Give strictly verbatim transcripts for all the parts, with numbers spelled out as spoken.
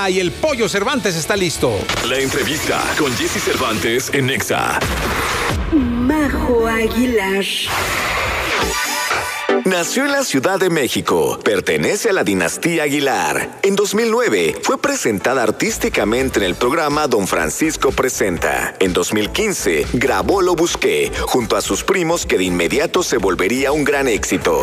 Nexa y el Pollo Cervantes está listo. La entrevista con Jessy Cervantes en Nexa. Majo Aguilar. Nació en la Ciudad de México, pertenece a la dinastía Aguilar. En dos mil nueve fue presentada artísticamente en el programa Don Francisco Presenta. En dos mil quince grabó Lo Busqué junto a sus primos, que de inmediato se volvería un gran éxito.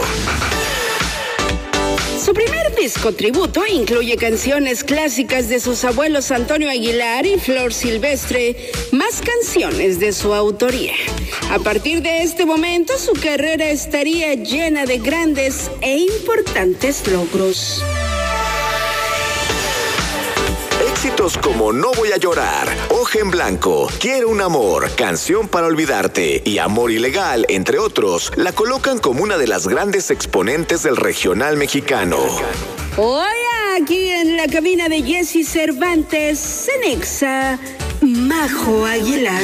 Su primer disco tributo incluye canciones clásicas de sus abuelos Antonio Aguilar y Flor Silvestre, más canciones de su autoría. A partir de este momento, su carrera estaría llena de grandes e importantes logros. Éxitos como No Voy a Llorar, Hoja en Blanco, Quiero un Amor, Canción para Olvidarte y Amor Ilegal, entre otros, la colocan como una de las grandes exponentes del regional mexicano. Hoy aquí en la cabina de Jessy Cervantes, en Nexa, Majo Aguilar.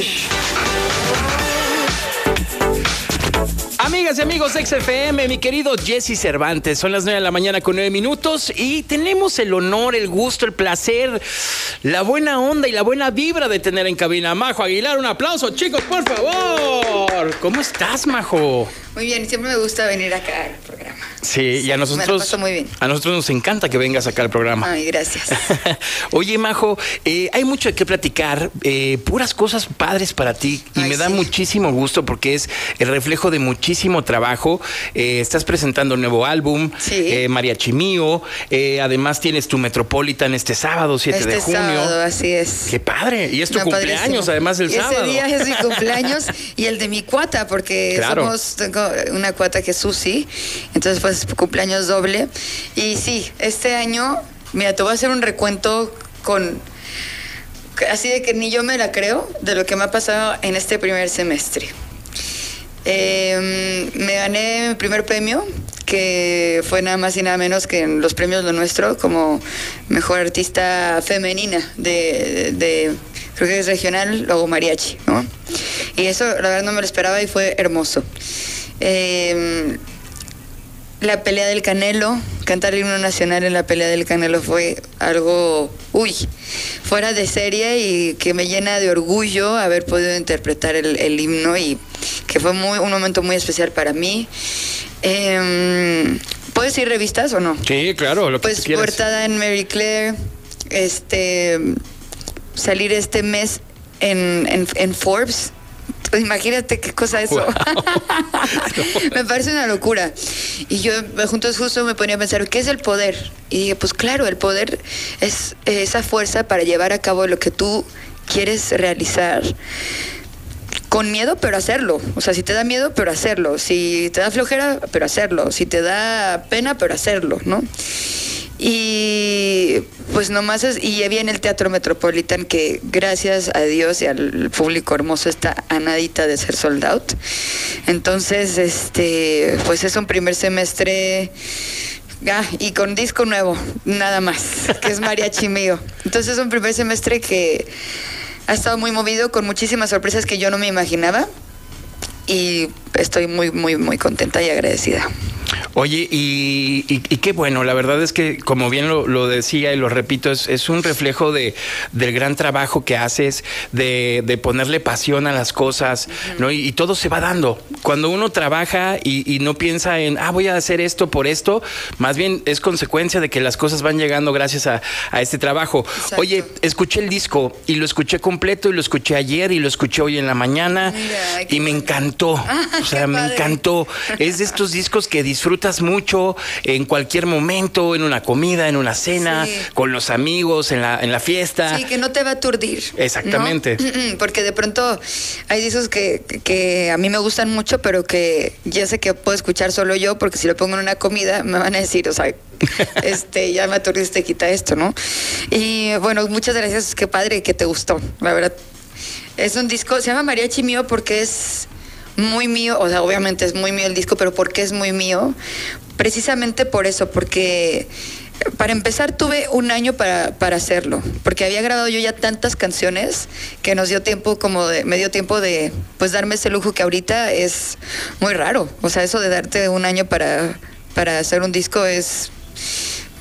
Amigas y amigos de X F M, mi querido Jessy Cervantes, son las nueve de la mañana con nueve minutos y tenemos el honor, el gusto, el placer, la buena onda y la buena vibra de tener en cabina a Majo Aguilar. Un aplauso, chicos, por favor. ¿Cómo estás, Majo? Muy bien, siempre me gusta venir acá al programa. Sí, sí, y a nosotros, me lo paso muy bien. A nosotros nos encanta que vengas acá al programa. Ay, gracias. Oye, Majo, eh, hay mucho de qué platicar, eh, puras cosas padres para ti y Ay, me da sí. muchísimo gusto porque es el reflejo de muchísimo trabajo. Eh, estás presentando un nuevo álbum, sí. eh, Mariachi Mío, eh, además tienes tu Metropolitan este sábado, siete este de junio. Sábado, así es. Qué padre, y es tu No, cumpleaños padrísimo. además del Ese sábado. Ese día es mi cumpleaños y el de mi cuata, porque Claro. somos, tengo una cuata que es Susi, entonces pues cumpleaños doble. Y sí, este año, mira, te voy a hacer un recuento con, así de que ni yo me la creo, de lo que me ha pasado en este primer semestre. Eh, me gané mi primer premio, que fue nada más y nada menos que en los premios Lo Nuestro, como mejor artista femenina de, de, de creo que es regional, luego mariachi, ¿no? Y eso la verdad no me lo esperaba y fue hermoso. Eh, la pelea del Canelo, cantar el himno nacional en la pelea del Canelo fue algo, uy, fuera de serie y que me llena de orgullo haber podido interpretar el, el himno y que fue muy, un momento muy especial para mí. Eh, ¿Puedes ir revistas o no? Sí, claro, lo que Pues tú quieras. portada en Marie Claire, este, salir este mes en, en, en Forbes. Imagínate qué cosa eso. Wow. Me parece una locura. Y yo juntos justo me ponía a pensar, ¿qué es el poder? Y dije, pues claro, el poder es esa fuerza para llevar a cabo lo que tú quieres realizar. Con miedo, pero hacerlo. O sea, si te da miedo, pero hacerlo. Si te da flojera, pero hacerlo. Si te da pena, pero hacerlo, ¿no? Y pues nomás es, y ya viene el Teatro Metropolitan, que gracias a Dios y al público hermoso está a nadita de ser sold out. Entonces, este, pues es un primer semestre, ah, y con disco nuevo, nada más, que es Mariachi Mío. Entonces es un primer semestre que ha estado muy movido, con muchísimas sorpresas que yo no me imaginaba, y estoy muy, muy, muy contenta y agradecida. Oye, y, y, y qué bueno, la verdad es que, como bien lo, lo decía y lo repito, es, es un reflejo de, del gran trabajo que haces, de, de ponerle pasión a las cosas, uh-huh. ¿no? Y, y todo se va dando. Cuando uno trabaja y, y no piensa en, ah, voy a hacer esto por esto, más bien es consecuencia de que las cosas van llegando gracias a, a este trabajo. Exacto. Oye, escuché el disco y lo escuché completo y lo escuché ayer y lo escuché hoy en la mañana. Mira, y me encantó, ah, o sea, me encantó. Es de estos discos que disfrutas mucho en cualquier momento, en una comida, en una cena, sí. con los amigos, en la, en la fiesta. Sí, que no te va a aturdir. Exactamente. ¿No? Porque de pronto hay discos que, que a mí me gustan mucho, pero que ya sé que puedo escuchar solo yo, porque si lo pongo en una comida me van a decir, o sea, este, ya me aturdiste, quita esto, ¿no? Y bueno, muchas gracias, qué padre que te gustó, la verdad. Es un disco, se llama Mariachi Mío porque es muy mío, o sea, obviamente es muy mío el disco, pero ¿por qué es muy mío? Precisamente por eso, porque para empezar tuve un año para, para hacerlo, porque había grabado yo ya tantas canciones que nos dio tiempo, como de, me dio tiempo de pues darme ese lujo que ahorita es muy raro. O sea, eso de darte un año para, para hacer un disco es...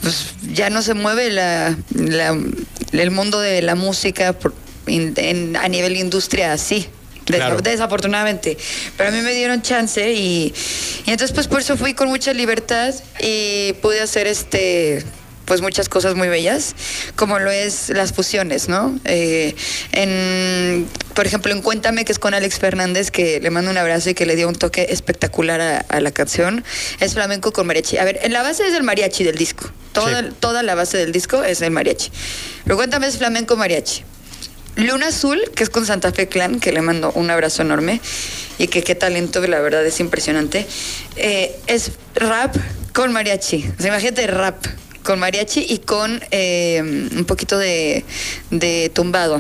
pues ya no se mueve la, la el mundo de la música por, in, en, a nivel industria así. Claro. Desafortunadamente, pero a mí me dieron chance y, y entonces pues por eso fui con mucha libertad y pude hacer este pues muchas cosas muy bellas, como lo es las fusiones, ¿no? Eh, en, por ejemplo, en Cuéntame, que es con Alex Fernández, que le mando un abrazo y que le dio un toque espectacular a, a la canción, es flamenco con mariachi. A ver, en la base es el mariachi del disco, toda, sí. toda la base del disco es el mariachi, pero Cuéntame es flamenco mariachi. Luna Azul, que es con Santa Fe Clan, que le mando un abrazo enorme y que qué talento, la verdad es impresionante. Eh, es rap con mariachi. O sea, imagínate rap con mariachi y con eh, un poquito de, de tumbado.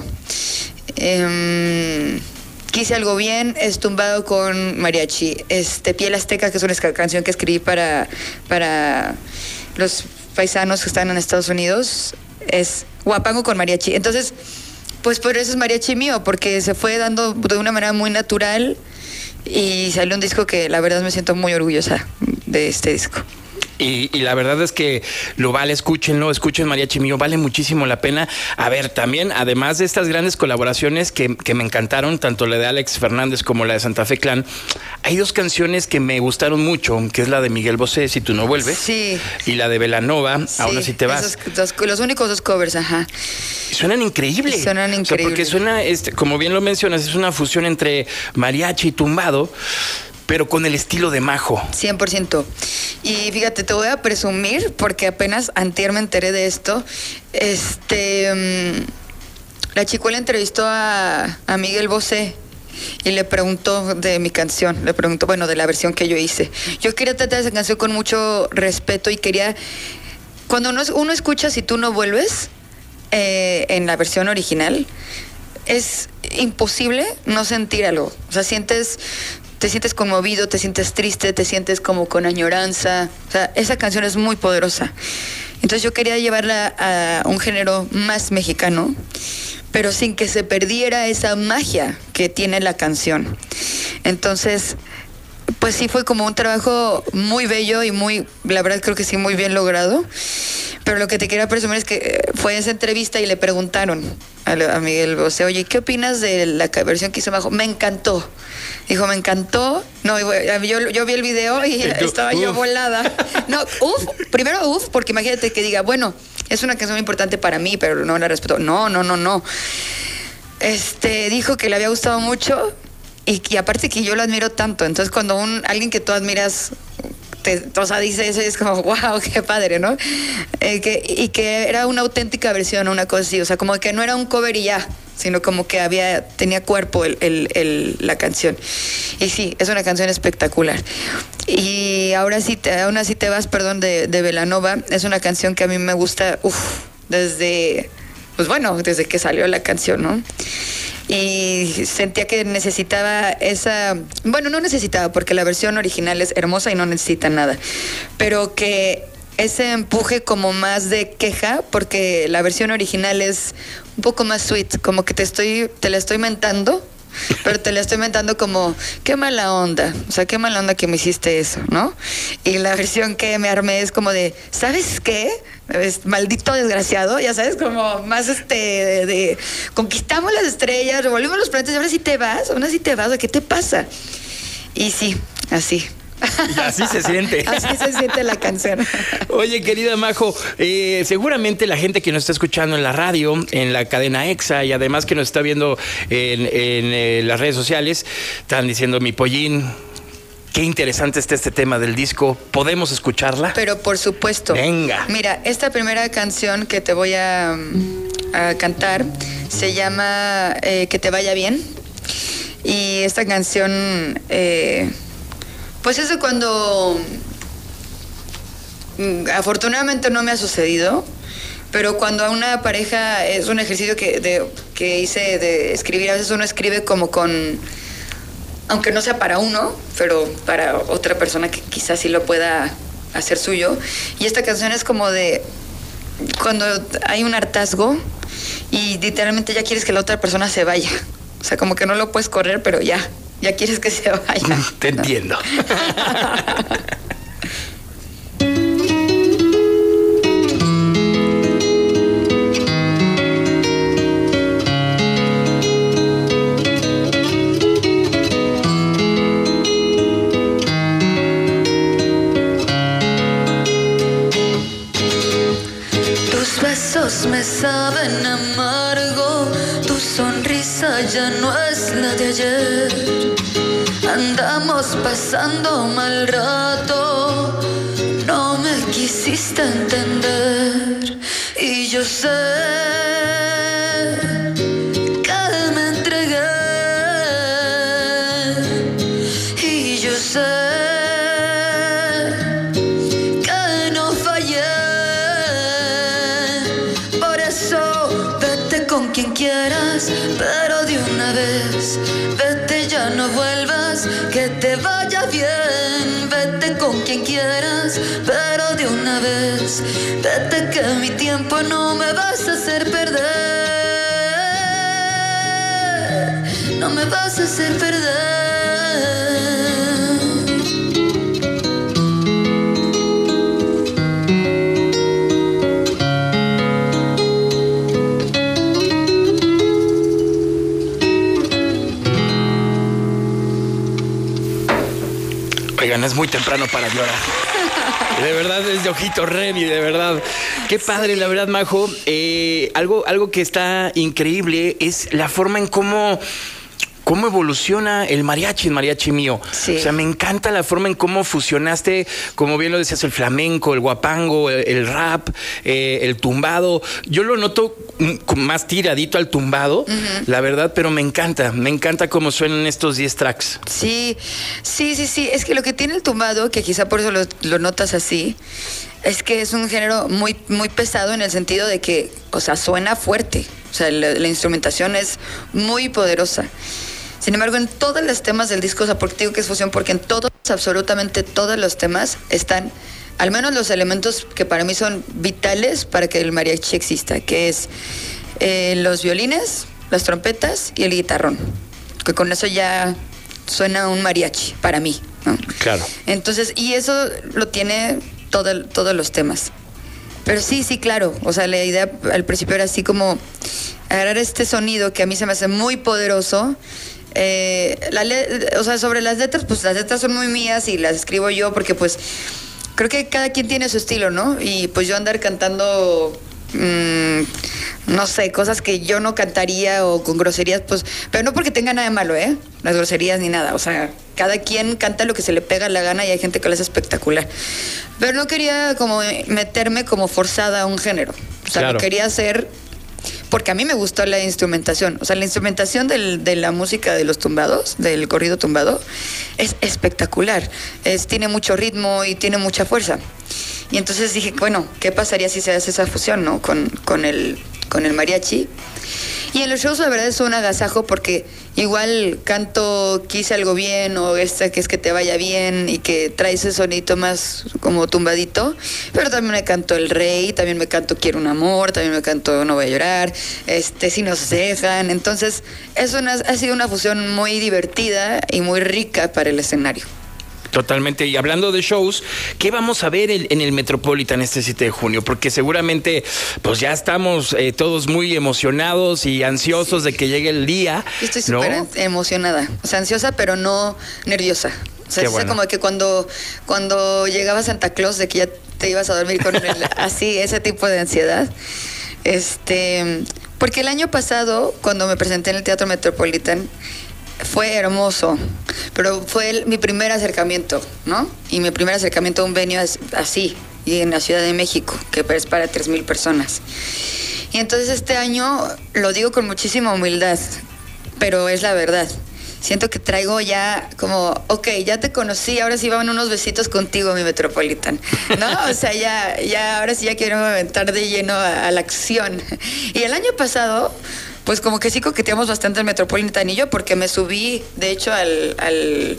Eh, Quise algo bien, es tumbado con mariachi. Este, Piel Azteca, que es una canción que escribí para, para los paisanos que están en Estados Unidos, es guapango con mariachi. Entonces, pues por eso es mariachi mío, porque se fue dando de una manera muy natural y salió un disco que la verdad me siento muy orgullosa de este disco. Y, y la verdad es que lo vale, escúchenlo, escuchen Mariachi Mío, vale muchísimo la pena. A ver, también, además de estas grandes colaboraciones que, que me encantaron, tanto la de Alex Fernández como la de Santa Fe Clan, hay dos canciones que me gustaron mucho, que es la de Miguel Bosé, Si tú no vuelves, sí. y la de Belanova, sí, Aún así te vas. Esos dos, los únicos dos covers, ajá. Suenan increíbles. Suenan increíbles. O sea, porque suena, este, como bien lo mencionas, es una fusión entre mariachi y tumbado, pero con el estilo de Majo. cien por ciento. Y fíjate, te voy a presumir, porque apenas antier me enteré de esto. Este, um, la chicuela entrevistó a, a Miguel Bosé y le preguntó de mi canción, le preguntó, bueno, de la versión que yo hice. Yo quería tratar esa canción con mucho respeto y quería, cuando uno, uno escucha Si tú no vuelves, eh, en la versión original, es imposible no sentir algo. O sea, sientes... te sientes conmovido, te sientes triste, te sientes como con añoranza. O sea, esa canción es muy poderosa. Entonces yo quería llevarla a un género más mexicano, pero sin que se perdiera esa magia que tiene la canción. Entonces, pues sí fue como un trabajo muy bello y muy, la verdad creo que sí, muy bien logrado. Pero lo que te quería presumir es que fue esa entrevista y le preguntaron a, a Miguel Bosé, oye, ¿qué opinas de la versión que hizo Majo? Me encantó. Dijo, me encantó. No, yo, yo vi el video y estaba uf. yo volada. No, uf, primero uf, porque imagínate que diga, bueno, es una canción importante para mí, pero no la respeto. No, no, no, no. Este, dijo que le había gustado mucho y, y aparte que yo lo admiro tanto. Entonces, cuando un alguien que tú admiras... Te, o sea, dice eso y es como, wow, qué padre, ¿no? Eh, que, y que era una auténtica versión, una cosa así, o sea, como que no era un cover y ya, sino como que había, tenía cuerpo el, el, el, la canción. Y sí, es una canción espectacular. Y ahora sí, te, aún así te vas, perdón, de, de Belanova, es una canción que a mí me gusta, uff, desde, pues bueno, desde que salió la canción, ¿no? Y sentía que necesitaba esa, bueno, no necesitaba porque la versión original es hermosa y no necesita nada, pero que ese empuje como más de queja, porque la versión original es un poco más sweet, como que te estoy, te la estoy mentando, pero te la estoy mentando como, qué mala onda, o sea, qué mala onda que me hiciste eso, ¿no? Y la versión que me armé es como de, ¿sabes qué? Es maldito desgraciado, ya sabes, como más este de, de conquistamos las estrellas, revolvimos los planetas y ahora sí te vas, ahora sí te vas, ¿qué te pasa? Y sí, así. Y así se siente. Así se siente la canción. Oye, querida Majo, eh, seguramente la gente que nos está escuchando en la radio, en la cadena EXA y además que nos está viendo en, en eh, las redes sociales, están diciendo, mi pollín, qué interesante está este tema del disco. ¿Podemos escucharla? Pero por supuesto. Venga. Mira, esta primera canción que te voy a, a cantar se llama eh, Que te vaya bien. Y esta canción, eh, pues es de cuando, afortunadamente no me ha sucedido, pero cuando a una pareja, es un ejercicio que, de, que hice de escribir, a veces uno escribe como con... aunque no sea para uno, pero para otra persona que quizás sí lo pueda hacer suyo. Y esta canción es como de cuando hay un hartazgo y literalmente ya quieres que la otra persona se vaya. O sea, como que no lo puedes correr, pero ya, ya quieres que se vaya. Te ¿no? entiendo. saben amargo, tu sonrisa ya no es la de ayer. Andamos pasando mal rato, no me quisiste entender. Y yo sé que me entregué, y yo sé que no fallé. Por eso vete con quien quieras, pero de una vez vete, ya no vuelvas, que te vaya bien. Vete con quien quieras, pero de una vez vete, que mi tiempo no me vas a hacer perder, no me vas a hacer perder. Oigan, es muy temprano para llorar. De verdad, es de ojito Remy, de verdad. Qué padre, la verdad, Majo. Eh, algo, algo que está increíble es la forma en cómo... ¿Cómo evoluciona el mariachi, el mariachi mío? Sí. O sea, me encanta la forma en cómo fusionaste, como bien lo decías, el flamenco, el guapango, el, el rap, eh, el tumbado. Yo lo noto más tiradito al tumbado, uh-huh. la verdad, pero me encanta. Me encanta cómo suenan estos diez tracks. Sí, sí, sí, sí. Es que lo que tiene el tumbado, que quizá por eso lo, lo notas así, es que es un género muy, muy pesado en el sentido de que, o sea, suena fuerte. O sea, la, la instrumentación es muy poderosa. Sin embargo, en todos los temas del disco, o sea, porque digo que es fusión, porque en todos, absolutamente todos los temas están, al menos los elementos que para mí son vitales para que el mariachi exista, que es eh, los violines, las trompetas y el guitarrón. Que con eso ya suena un mariachi para mí, ¿no? Claro. Entonces, y eso lo tiene todo, todos los temas. Pero sí, sí, claro. O sea, la idea al principio era así como agarrar este sonido que a mí se me hace muy poderoso. Eh, la le- o sea, sobre las letras, pues las letras son muy mías y las escribo yo porque pues creo que cada quien tiene su estilo, ¿no? Y pues yo andar cantando, mmm, no sé, cosas que yo no cantaría o con groserías, pues, pero no porque tenga nada de malo, ¿eh? Las groserías ni nada, o sea, cada quien canta lo que se le pega la gana y hay gente que lo hace espectacular. Pero no quería como meterme como forzada a un género, o sea, Claro. lo quería hacer porque a mí me gustó la instrumentación. O sea, la instrumentación del, de la música de los tumbados, del corrido tumbado, es espectacular. Es, tiene mucho ritmo y tiene mucha fuerza. Y entonces dije, bueno, ¿qué pasaría si se hace esa fusión, no? Con, con, el, con el mariachi. Y en los shows la verdad es un agasajo porque igual canto quise algo bien o esta que es que te vaya bien y que trae ese sonito más como tumbadito, pero también me canto El Rey, también me canto Quiero un amor, también me canto No voy a llorar, este Si nos dejan. Entonces es una, ha sido una fusión muy divertida y muy rica para el escenario. Totalmente. Y hablando de shows, ¿qué vamos a ver en, en el Metropolitan este siete de junio? Porque seguramente pues ya estamos eh, todos muy emocionados y ansiosos sí. de que llegue el día. Yo estoy súper ¿no? emocionada, o sea, ansiosa pero no nerviosa. O sea, es bueno. como que cuando, cuando llegaba Santa Claus de que ya te ibas a dormir con el, así, ese tipo de ansiedad. Este, porque el año pasado, cuando me presenté en el Teatro Metropolitan, fue hermoso, pero fue el, mi primer acercamiento, ¿no? Y mi primer acercamiento a un venue así, y en la Ciudad de México, que es para tres mil personas. Y entonces este año, lo digo con muchísima humildad, pero es la verdad. Siento que traigo ya como, ok, ya te conocí, ahora sí van unos besitos contigo, mi Metropolitan, ¿no? O sea, ya, ya, ahora sí ya quiero aventar de lleno a, a la acción. Y el año pasado, pues como que sí coqueteamos bastante el Metropolitan y yo, porque me subí, de hecho, al... al,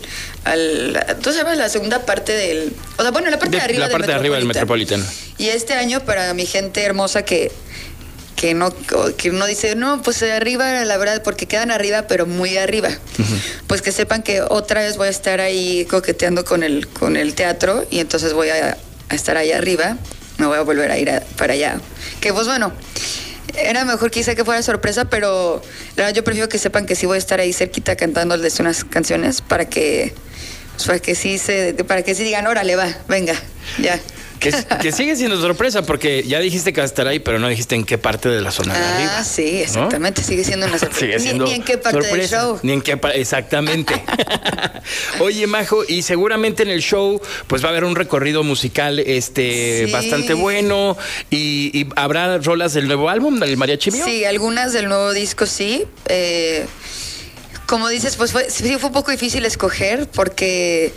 al ¿tú sabes la segunda parte del...? O sea, bueno, la parte de, de arriba la del parte de arriba del Metropolitan. Y este año, para mi gente hermosa que... que no que no dice, no, pues arriba, la verdad, porque quedan arriba, pero muy arriba. Uh-huh. Pues que sepan que otra vez voy a estar ahí coqueteando con el, con el teatro y entonces voy a, a estar ahí arriba, me voy a volver a ir a, para allá. Que pues bueno, era mejor quizá que fuera sorpresa, pero la verdad yo prefiero que sepan que sí voy a estar ahí cerquita cantándoles unas canciones para que, pues para que sí se, para que sí digan, órale, va, venga, ya. Que, que sigue siendo sorpresa, porque ya dijiste que va a estar ahí, pero no dijiste en qué parte de la zona ah, de arriba. Ah, sí, exactamente, ¿no? Sigue siendo una sorpresa. Sigue siendo ni, ni en qué parte sorpresa, del show. Ni en qué parte, exactamente. Oye, Majo, y seguramente en el show pues va a haber un recorrido musical este sí. bastante bueno y, y habrá rolas del nuevo álbum, del Mariachi Mío. Sí, algunas del nuevo disco sí. Eh, como dices, pues fue, sí fue un poco difícil escoger porque...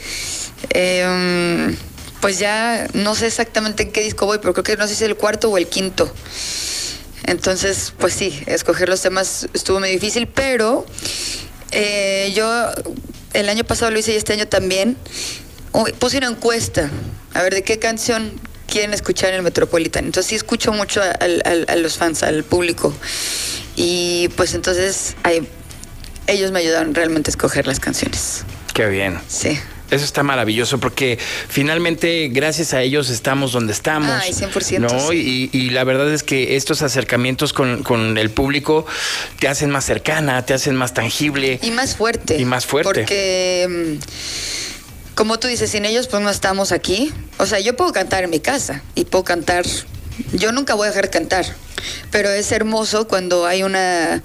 Eh, pues ya no sé exactamente en qué disco voy, pero creo que no sé si es el cuarto o el quinto. Entonces, pues sí, escoger los temas estuvo muy difícil, pero eh, yo el año pasado lo hice y este año también. Uy, puse una encuesta, a ver de qué canción quieren escuchar en el Metropolitan. Entonces sí escucho mucho a, a, a los fans, al público. Y pues entonces ay, ellos me ayudaron realmente a escoger las canciones. Qué bien. Sí. Eso está maravilloso porque finalmente gracias a ellos estamos donde estamos. Ay, cien por ciento. ¿no? Sí. Y, y la verdad es que estos acercamientos con, con el público te hacen más cercana, te hacen más tangible. Y más fuerte. Y más fuerte. Porque, como tú dices, sin ellos pues no estamos aquí. O sea, yo puedo cantar en mi casa y puedo cantar... Yo nunca voy a dejar de cantar, pero es hermoso cuando hay una...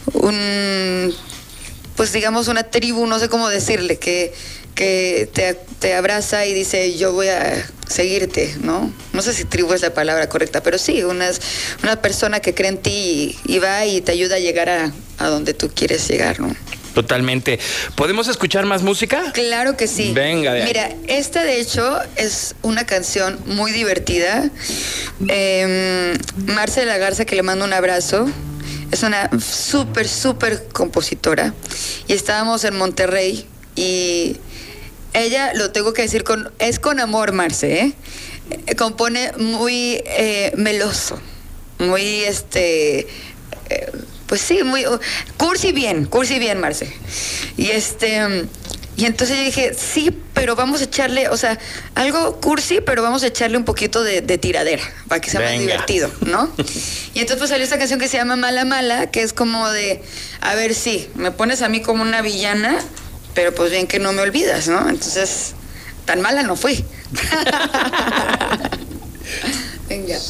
un pues digamos una tribu, no sé cómo decirle, que... que te, te abraza y dice yo voy a seguirte, ¿no? No sé si tribu es la palabra correcta, pero sí, una, una persona que cree en ti y, y va y te ayuda a llegar a, a donde tú quieres llegar, ¿no? Totalmente. ¿Podemos escuchar más música? Claro que sí. Venga, de ahí. Mira, esta de hecho es una canción muy divertida. Eh, Marce de la Garza, que le mando un abrazo. Es una súper, súper compositora. Y estábamos en Monterrey y... Ella, lo tengo que decir, con es con amor, Marce, ¿eh? Eh, compone muy eh, meloso, muy, este, eh, pues sí, muy, uh, cursi bien, cursi bien, Marce. Y este, y entonces yo dije, sí, pero vamos a echarle, o sea, algo cursi, pero vamos a echarle un poquito de, de tiradera, para que sea Venga. más divertido, ¿no? Y entonces pues salió esta canción que se llama Mala Mala, que es como de, a ver, sí, me pones a mí como una villana, pero pues bien que no me olvidas, ¿no? Entonces, tan mala no fui. Venga.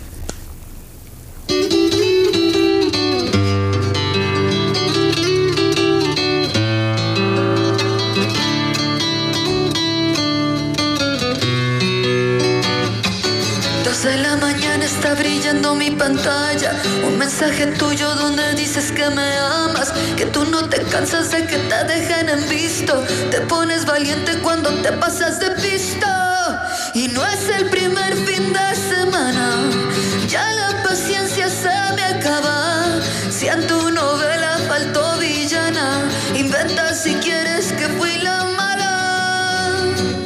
Dos de la mañana está brillando mi pantalla. Un mensaje tuyo donde dices que me amas, que tú no te cansas de que te dejen en visto. Te pones valiente cuando te pasas de pista. Y no es el primer fin de semana, ya la paciencia se me acaba. Si en tu novela faltó villana, inventa si quieres que fui la mala.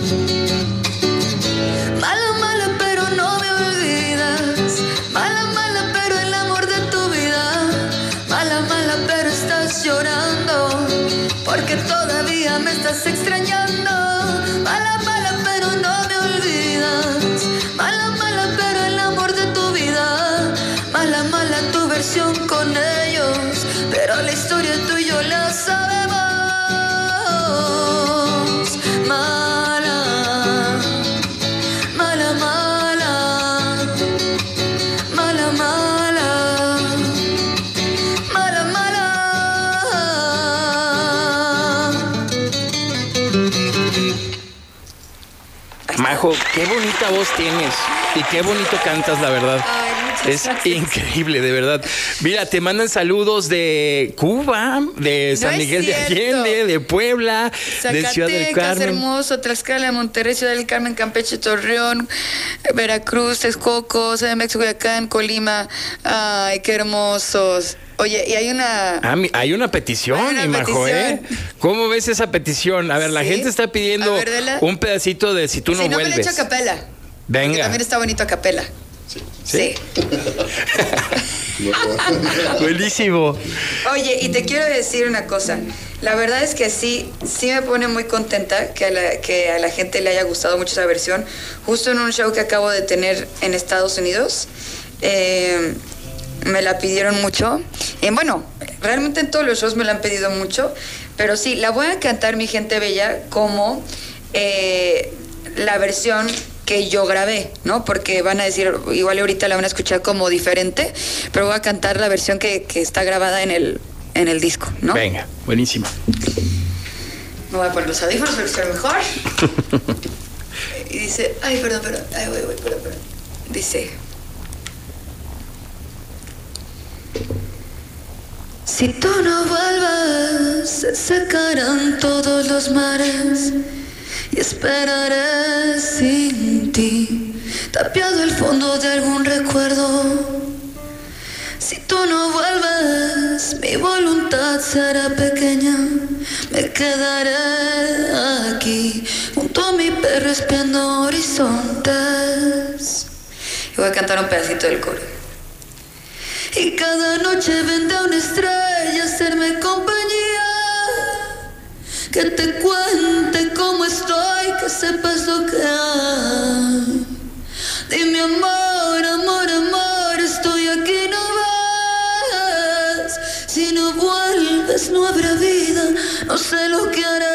Mala, mala, pero no me olvidas. Mala, mala, pero el amor de tu vida. Mala, mala, pero estás llorando porque todavía me estás extrañando. Mala, mala, pero no me olvidas. Mala, mala, pero el amor de tu vida. Mala, mala, tu versión con ellos, pero la historia tú y yo la sabemos. Mala, mala, mala, mala, mala, mala, mala. Majo, qué bonita voz tienes y qué bonito cantas, la verdad. Ay, muchas es gracias. increíble, de verdad. Mira, te mandan saludos de Cuba, de San No es Miguel de cierto. Allende, de Puebla, de Ciudad del Zacatecas, Carmen. hermoso, Tlaxcala, Monterrey, Ciudad del Carmen, Campeche, Torreón, Veracruz, Texcoco, C D M X, Culiacán, Colima. Ay, qué hermosos. Oye, y hay una... Ah, mi- hay una petición, Hay una mi Majo, ¿eh? petición. ¿Cómo ves esa petición? A ver, la Sí. gente está pidiendo A ver, dela. un pedacito de Si tú no si no me vuelves. lo echo a capela. Venga. Que también está bonito a capela. ¿Sí? Sí. Buenísimo. Oye, y te quiero decir una cosa. La verdad es que sí, sí me pone muy contenta que a la, que a la gente le haya gustado mucho esa versión. Justo en un show que acabo de tener en Estados Unidos, eh, me la pidieron mucho. Y bueno, realmente en todos los shows me la han pedido mucho. Pero sí, la voy a cantar, mi gente bella, como eh, la versión que yo grabé, ¿no? Porque van a decir, igual ahorita la van a escuchar como diferente, pero voy a cantar la versión que, que está grabada en el, en el disco, ¿no? Venga, buenísimo. Me voy a poner los audífonos para escuchar mejor. Y dice, ay, perdón, perdón, ay, voy, voy, perdón, perdón. Dice... Si tú no vuelves, se secarán todos los mares y esperaré sin ti, tapiado el fondo de algún recuerdo. Si tú no vuelves, mi voluntad será pequeña, me quedaré aquí, junto a mi perro espiando horizontes. Y voy a cantar un pedacito del coro. Y cada noche vendrá una estrella a hacerme compañía, que te cuente cómo estoy, que sepas lo que hay. Dime amor, amor, amor, estoy aquí, no vas. Si no vuelves no habrá vida, no sé lo que haré.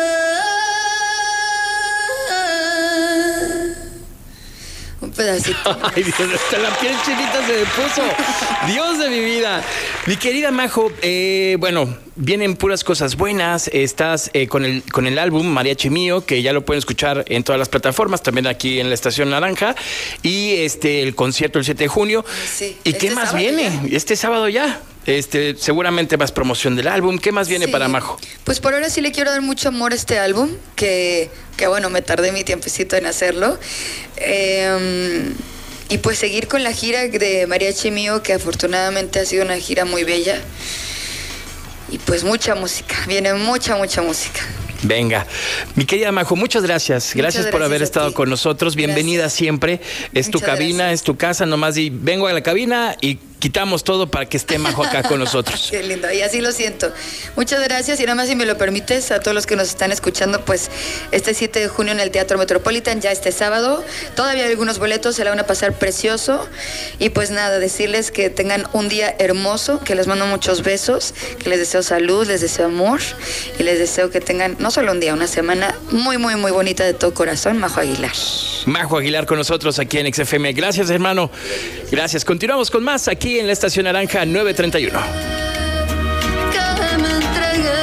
Pedacito. Ay, Dios, hasta la piel chinita se me puso. Dios de mi vida. Mi querida Majo, eh, bueno, vienen puras cosas buenas. Estás eh, con el con el álbum Mariachi Mío, que ya lo pueden escuchar en todas las plataformas, también aquí en la Estación Naranja. Y este el concierto el siete de junio. Sí, ¿Y qué más viene? Ya. Este sábado ya. Este, seguramente más promoción del álbum. ¿Qué más viene sí. para Majo? Pues por ahora sí le quiero dar mucho amor a este álbum, que, que bueno, me tardé mi tiempecito en hacerlo. Eh, y pues seguir con la gira de Mariachi Mío, que afortunadamente ha sido una gira muy bella. Y pues mucha música, viene mucha, mucha música. Venga, mi querida Majo, muchas gracias. Muchas gracias, gracias por haber estado con nosotros. Bienvenida gracias. siempre. Es muchas tu cabina, gracias. es tu casa. Nomás di, vengo a la cabina y quitamos todo para que esté Majo acá con nosotros. Qué lindo, y así lo siento. Muchas gracias, y nada más si me lo permites, a todos los que nos están escuchando, pues este siete de junio en el Teatro Metropolitan, ya este sábado, todavía hay algunos boletos, se la van a pasar precioso, y pues nada, decirles que tengan un día hermoso, que les mando muchos besos, que les deseo salud, les deseo amor, y les deseo que tengan no solo un día, una semana muy, muy, muy bonita de todo corazón. Majo Aguilar. Majo Aguilar con nosotros aquí en X F M. Gracias, hermano. Gracias. Continuamos con más aquí en la Estación Naranja nueve treinta y uno. Que me entregué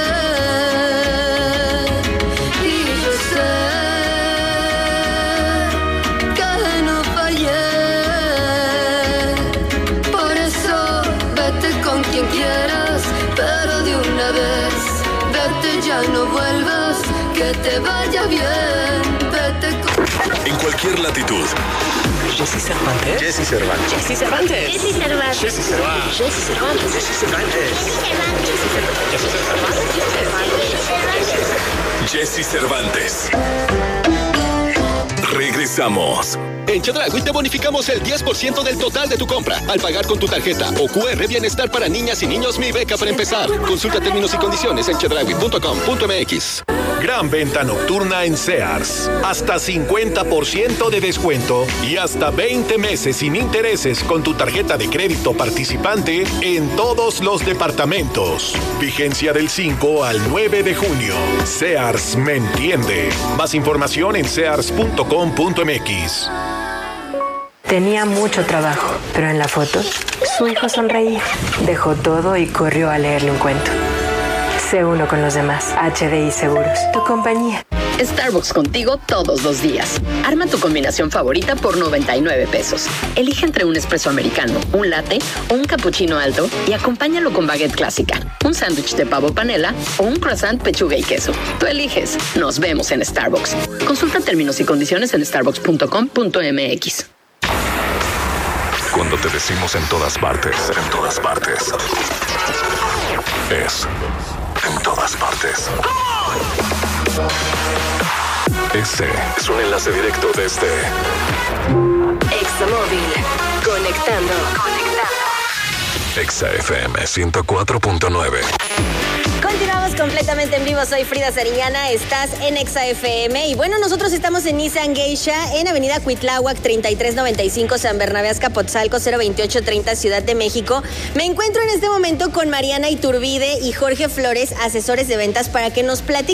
y yo sé que no fallé. Por eso vete con quien quieras, pero de una vez vete, ya no vuelvas, que te vaya bien. Vete con... En cualquier latitud. Jessy Cervantes. Jessy Cervantes. Jessy Cervantes. Jessy Cervantes. Jessy Cervantes. Jessy Cervantes. Jessy Cervantes. Jessy Cervantes. Regresamos. En Chedraui te bonificamos el diez por ciento del total de tu compra al pagar con tu tarjeta o Q R Bienestar para niñas y niños Mi Beca para empezar. Consulta términos y condiciones en chedraui punto com punto m x. Gran venta nocturna en Sears. Hasta cincuenta por ciento de descuento y hasta veinte meses sin intereses con tu tarjeta de crédito participante en todos los departamentos. Vigencia del cinco al nueve de junio. Sears me entiende. Más información en sears punto com punto m x. Tenía mucho trabajo, pero en la foto, su hijo sonreía. Dejó todo y corrió a leerle un cuento. Sé uno con los demás. H D I Seguros, tu compañía. Starbucks contigo todos los días. Arma tu combinación favorita por noventa y nueve pesos. Elige entre un espresso americano, un latte o un cappuccino alto y acompáñalo con baguette clásica, un sándwich de pavo panela o un croissant pechuga y queso. Tú eliges. Nos vemos en Starbucks. Consulta términos y condiciones en starbucks punto com punto m x. Cuando te decimos en todas partes, en todas partes, es en todas partes. Ese es un enlace directo desde Examóvil. Conectando. Conectando. Exa F M ciento cuatro punto nueve. Continuamos completamente en vivo, soy Frida Sariñana, estás en Exa F M y bueno, nosotros estamos en Nissan Geisha, en Avenida Cuitláhuac, treinta y tres noventa y cinco, San Bernabé Azcapotzalco, cero veintiocho treinta, Ciudad de México. Me encuentro en este momento con Mariana Iturbide y Jorge Flores, asesores de ventas, para que nos platiquen